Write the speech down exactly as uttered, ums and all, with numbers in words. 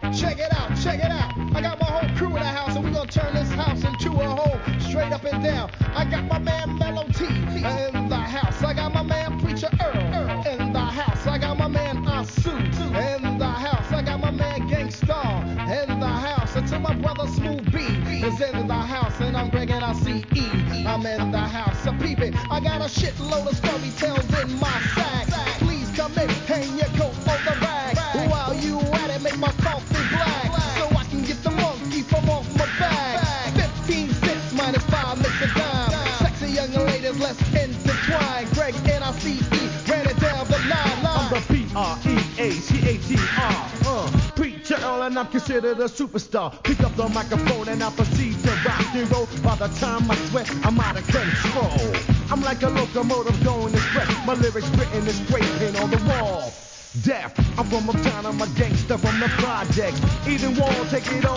Check it out, check it out. I got my whole crew in the house, and we gonna turn this house into a hole, straight up and down. I got my man Mellow T in the house. I got my man Preacher Earl in the house. I got my man Asu in the house. I got my man Gangstar in the house. Until my brother Smooth B is in the house, and I'm Greg and I C E. I'm in the house. So peep it. I got a shitload of story tales in my sack. Please come in, hang your coat on the rag. While you at it, make my coffee black, so I can get the monkey from off my back. Fifteen cents minus five makes a dime. Sexy young ladies, let's intertwine. Greg N I C E ran it down the line. I'm the P R E A C A T R. Uh, Preacher Earl, and I'm considered a superstar. Pick up the microphone and I proceed to rock and roll. By the time I sweat, I'm out of control. I'm like a locomotive going express. My lyrics written in spray paint on the wall. Deaf, I'm from uptown, I'm a gangster from the projects. Eden Wall, take it